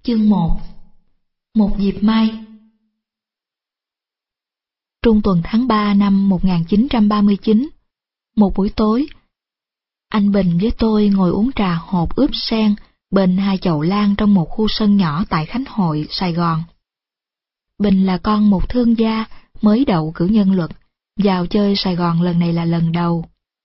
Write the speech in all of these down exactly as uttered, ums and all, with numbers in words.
Chương một. Một dịp mai. Trung tuần tháng ba năm một nghìn chín trăm ba mươi chín, một buổi tối, anh Bình với tôi ngồi uống trà hộp ướp sen bên hai chậu lan trong một khu sân nhỏ tại Khánh Hội, Sài Gòn. Bình là con một thương gia mới đậu cử nhân luật, vào chơi Sài Gòn lần này là lần đầu.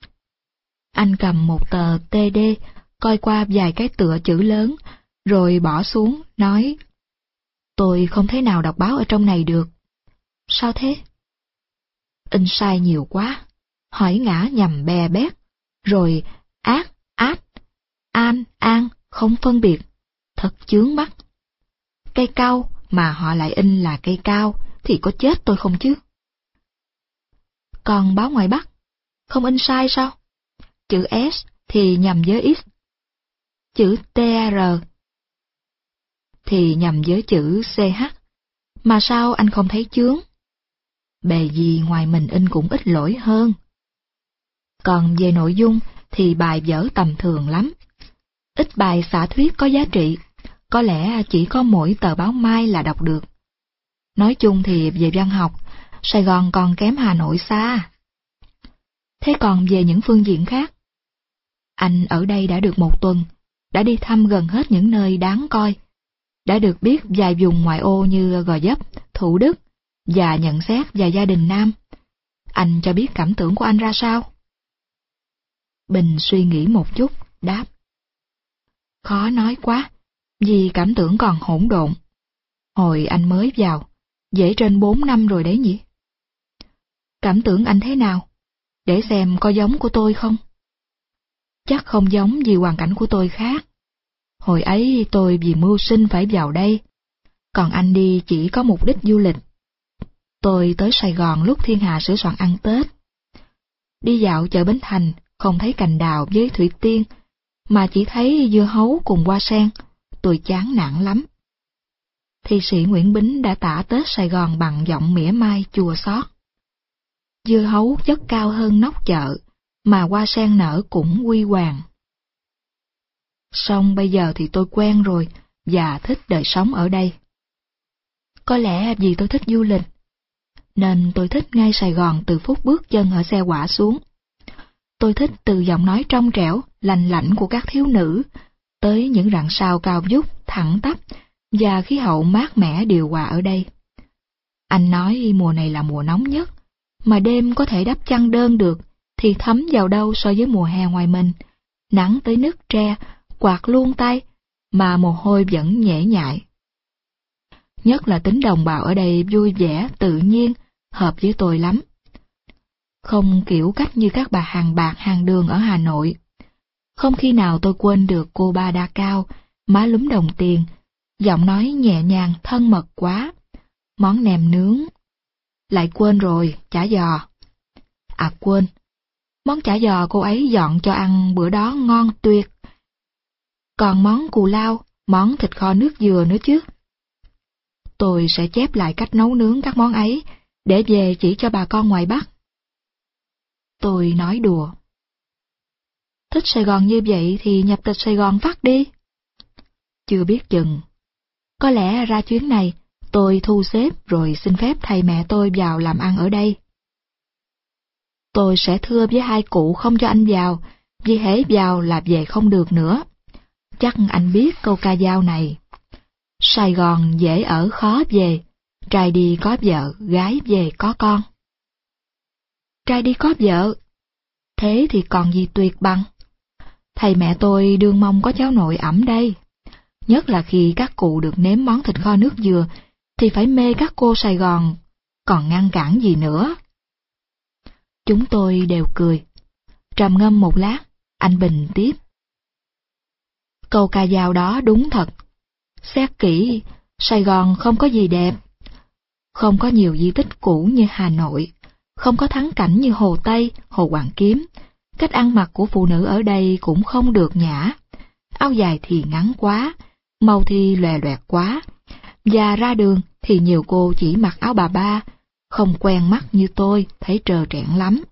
Anh cầm một tờ tê đê, coi qua vài cái tựa chữ lớn, rồi bỏ xuống, nói: "Tôi không thể nào đọc báo ở trong này được." "Sao thế?" "In sai nhiều quá, hỏi ngã nhầm bè bét, rồi ác, át, an, an, không phân biệt, thật chướng mắt. Cây cau mà họ lại in là cây cao, thì có chết tôi không chứ?" "Còn báo ngoài Bắc, không in sai sao? Chữ S thì nhầm với X, chữ tê rờ thì nhầm với chữ xê hát, mà sao anh không thấy chướng? Bề gì ngoài mình in cũng ít lỗi hơn. Còn về nội dung thì bài vở tầm thường lắm. Ít bài xả thuyết có giá trị, có lẽ chỉ có mỗi tờ báo Mai là đọc được. Nói chung thì về văn học, Sài Gòn còn kém Hà Nội xa." "Thế còn về những phương diện khác?" "Anh ở đây đã được một tuần, đã đi thăm gần hết những nơi đáng coi, đã được biết vài vùng ngoại ô như Gò Vấp, Thủ Đức, và nhận xét vài gia đình nam. Anh cho biết cảm tưởng của anh ra sao?" Bình suy nghĩ một chút, đáp: "Khó nói quá, vì cảm tưởng còn hỗn độn. Hồi anh mới vào, dễ trên bốn năm rồi đấy nhỉ?" "Cảm tưởng anh thế nào? Để xem có giống của tôi không?" "Chắc không giống vì hoàn cảnh của tôi khác. Hồi ấy tôi vì mưu sinh phải vào đây, còn anh đi chỉ có mục đích du lịch. Tôi tới Sài Gòn lúc thiên hạ sửa soạn ăn Tết. Đi dạo chợ Bến Thành, không thấy cành đào với thủy tiên, mà chỉ thấy dưa hấu cùng hoa sen, tôi chán nản lắm." Thi sĩ Nguyễn Bính đã tả Tết Sài Gòn bằng giọng mỉa mai chua xót. "Dưa hấu chất cao hơn nóc chợ, mà hoa sen nở cũng huy hoàng. Song bây giờ thì tôi quen rồi, và thích đời sống ở đây. Có lẽ vì tôi thích du lịch, nên tôi thích ngay Sài Gòn từ phút bước chân ở xe quạ xuống. Tôi thích từ giọng nói trong trẻo, lành lạnh của các thiếu nữ, tới những rặng sao cao vút, thẳng tắp, và khí hậu mát mẻ điều hòa ở đây. Anh nói mùa này là mùa nóng nhất, mà đêm có thể đắp chăn đơn được, thì thấm vào đâu so với mùa hè ngoài mình, nắng tới nứt tre, quạt luôn tay, mà mồ hôi vẫn nhễ nhại. Nhất là tính đồng bào ở đây vui vẻ, tự nhiên, hợp với tôi lắm. Không kiểu cách như các bà hàng bạc hàng đường ở Hà Nội. Không khi nào tôi quên được cô ba đa cao, má lúm đồng tiền, giọng nói nhẹ nhàng thân mật quá, món nem nướng. Lại quên rồi, chả giò. À quên, món chả giò cô ấy dọn cho ăn bữa đó ngon tuyệt. Còn món cù lao, món thịt kho nước dừa nữa chứ. Tôi sẽ chép lại cách nấu nướng các món ấy, để về chỉ cho bà con ngoài Bắc." Tôi nói đùa: "Thích Sài Gòn như vậy thì nhập tịch Sài Gòn phát đi." "Chưa biết chừng. Có lẽ ra chuyến này, tôi thu xếp rồi xin phép thầy mẹ tôi vào làm ăn ở đây." "Tôi sẽ thưa với hai cụ không cho anh vào, vì hễ vào là về không được nữa. Chắc anh biết câu ca dao này: Sài Gòn dễ ở khó về, trai đi có vợ, gái về có con." "Trai đi có vợ? Thế thì còn gì tuyệt bằng. Thầy mẹ tôi đương mong có cháu nội ẵm đây. Nhất là khi các cụ được nếm món thịt kho nước dừa, thì phải mê các cô Sài Gòn, còn ngăn cản gì nữa." Chúng tôi đều cười. Trầm ngâm một lát, anh Bình tiếp: "Câu ca dao đó đúng thật. Xét kỹ, Sài Gòn không có gì đẹp. Không có nhiều di tích cũ như Hà Nội, không có thắng cảnh như Hồ Tây, Hồ Hoàn Kiếm. Cách ăn mặc của phụ nữ ở đây cũng không được nhã. Áo dài thì ngắn quá, màu thì lòe loẹt quá, và ra đường thì nhiều cô chỉ mặc áo bà ba, không quen mắt như tôi, thấy trơ trẽn lắm.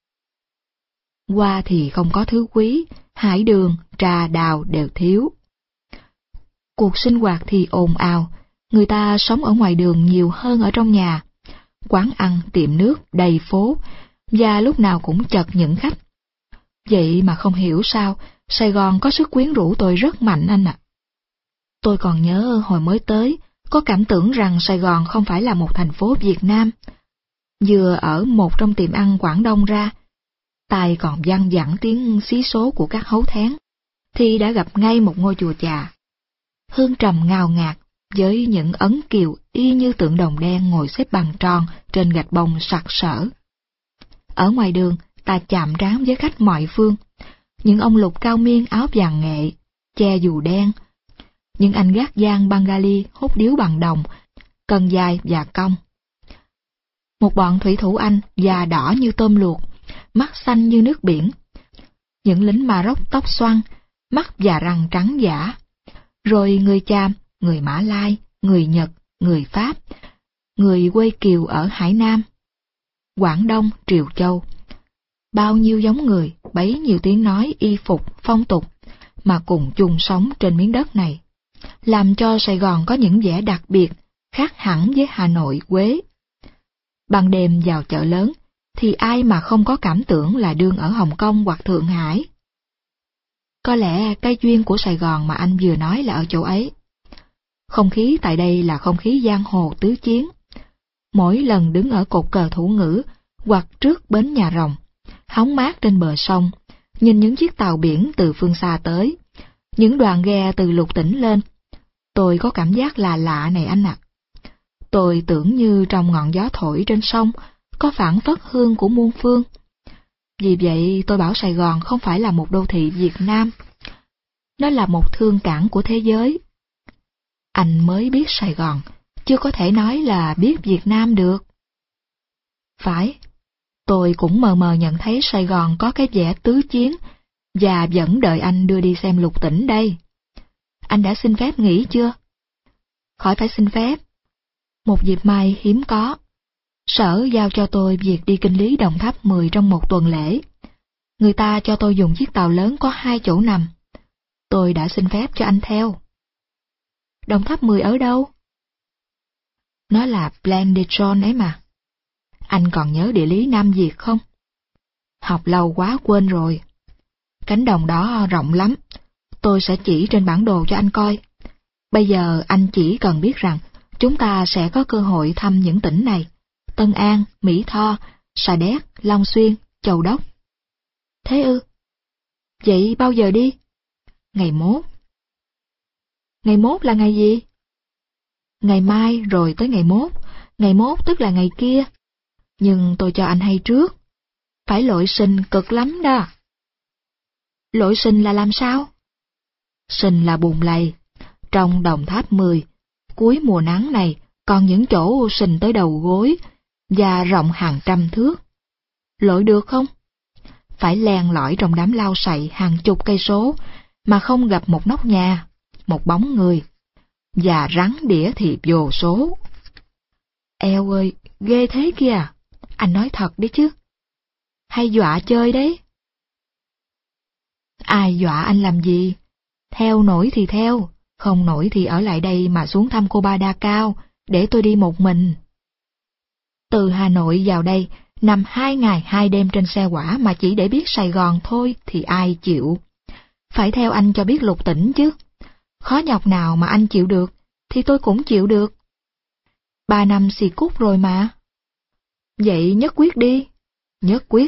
Hoa thì không có thứ quý, hải đường, trà đào đều thiếu. Cuộc sinh hoạt thì ồn ào, người ta sống ở ngoài đường nhiều hơn ở trong nhà. Quán ăn, tiệm nước đầy phố, và lúc nào cũng chật những khách. Vậy mà không hiểu sao, Sài Gòn có sức quyến rũ tôi rất mạnh anh ạ. Tôi còn nhớ hồi mới tới, có cảm tưởng rằng Sài Gòn không phải là một thành phố Việt Nam. Vừa ở một trong tiệm ăn Quảng Đông ra, tai còn văng vẳng tiếng xí số của các hấu thén, thì đã gặp ngay một ngôi chùa Chà. Hương trầm ngào ngạt, với những ấn kiều y như tượng đồng đen ngồi xếp bằng tròn trên gạch bông sặc sỡ. Ở ngoài đường, ta chạm trán với khách mọi phương, những ông lục cao miên áo vàng nghệ, che dù đen, những anh gác giang Bengali hút điếu bằng đồng, cần dài và cong. Một bọn thủy thủ Anh da đỏ như tôm luộc, mắt xanh như nước biển, những lính Maroc tóc xoăn, mắt và răng trắng giả, rồi người Cham, người Mã Lai, người Nhật, người Pháp, người Quê Kiều ở Hải Nam, Quảng Đông, Triều Châu. Bao nhiêu giống người, bấy nhiêu tiếng nói, y phục, phong tục, mà cùng chung sống trên miếng đất này, làm cho Sài Gòn có những vẻ đặc biệt, khác hẳn với Hà Nội, Huế. Ban đêm vào chợ lớn, thì ai mà không có cảm tưởng là đương ở Hồng Kông hoặc Thượng Hải. Có lẽ cái duyên của Sài Gòn mà anh vừa nói là ở chỗ ấy. Không khí tại đây là không khí giang hồ tứ chiến. Mỗi lần đứng ở cột cờ Thủ Ngữ hoặc trước bến Nhà Rồng, hóng mát trên bờ sông, nhìn những chiếc tàu biển từ phương xa tới, những đoàn ghe từ lục tỉnh lên, tôi có cảm giác là lạ này anh ạ. Tôi tưởng như trong ngọn gió thổi trên sông có phảng phất hương của muôn phương. Vì vậy tôi bảo Sài Gòn không phải là một đô thị Việt Nam, nó là một thương cảng của thế giới. Anh mới biết Sài Gòn, chưa có thể nói là biết Việt Nam được. Phải, tôi cũng mờ mờ nhận thấy Sài Gòn có cái vẻ tứ chiến, và vẫn đợi anh đưa đi xem lục tỉnh đây. Anh đã xin phép nghỉ chưa? Khỏi phải xin phép. Một dịp mai hiếm có. Sở giao cho tôi việc đi kinh lý Đồng Tháp mười trong một tuần lễ. Người ta cho tôi dùng chiếc tàu lớn có hai chỗ nằm. Tôi đã xin phép cho anh theo. Đồng Tháp mười ở đâu? Nó là Plan de Tron ấy mà. Anh còn nhớ địa lý Nam Việt không? Học lâu quá quên rồi. Cánh đồng đó rộng lắm. Tôi sẽ chỉ trên bản đồ cho anh coi. Bây giờ anh chỉ cần biết rằng chúng ta sẽ có cơ hội thăm những tỉnh này: Tân An, Mỹ Tho, Sa Đéc, Long Xuyên, Châu Đốc. Thế ư? Vậy bao giờ đi? Ngày mốt. Ngày mốt là ngày gì? Ngày mai rồi tới ngày mốt. Ngày mốt tức là ngày kia. Nhưng tôi cho anh hay trước. Phải lội sình cực lắm đó. Lội sình là làm sao? Sình là bùn lầy. Trong Đồng Tháp mười, cuối mùa nắng này còn những chỗ sình tới đầu gối và rộng hàng trăm thước. Lội được không? Phải len lỏi trong đám lau sậy hàng chục cây số mà không gặp một nóc nhà, một bóng người, và rắn đĩa thì vô số. Eo ơi, ghê thế kìa. Anh nói thật đấy chứ. Hay dọa chơi đấy? Ai dọa anh làm gì? Theo nổi thì theo, không nổi thì ở lại đây mà xuống thăm cô Ba Đa Cao, để tôi đi một mình. Từ Hà Nội vào đây, nằm hai ngày hai đêm trên xe hỏa mà chỉ để biết Sài Gòn thôi thì ai chịu. Phải theo anh cho biết lục tỉnh chứ. Khó nhọc nào mà anh chịu được, thì tôi cũng chịu được. Ba năm xì cút rồi mà. Vậy nhất quyết đi. Nhất quyết.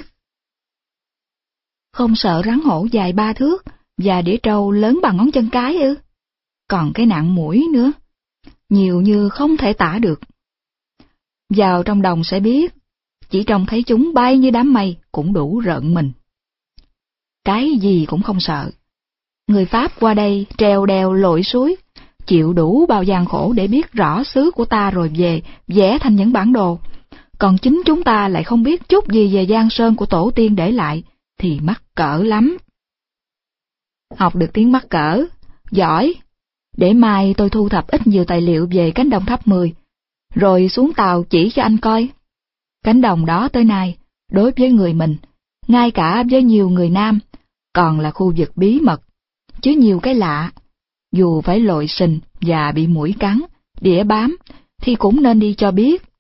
Không sợ rắn hổ dài ba thước và đĩa trâu lớn bằng ngón chân cái ư? Còn cái nạn muỗi nữa. Nhiều như không thể tả được. Vào trong đồng sẽ biết. Chỉ trông thấy chúng bay như đám mây cũng đủ rợn mình. Cái gì cũng không sợ. Người Pháp qua đây trèo đèo lội suối, chịu đủ bao gian khổ để biết rõ xứ của ta rồi về vẽ thành những bản đồ. Còn chính chúng ta lại không biết chút gì về Giang Sơn của tổ tiên để lại, thì mắc cỡ lắm. Học được tiếng mắc cỡ, giỏi. Để mai tôi thu thập ít nhiều tài liệu về cánh đồng Tháp mười, rồi xuống tàu chỉ cho anh coi. Cánh đồng đó tới nay, đối với người mình, ngay cả với nhiều người Nam, còn là khu vực bí mật, chứ nhiều cái lạ. dù phải lội sình và bị muỗi cắn, đỉa bám, thì cũng nên đi cho biết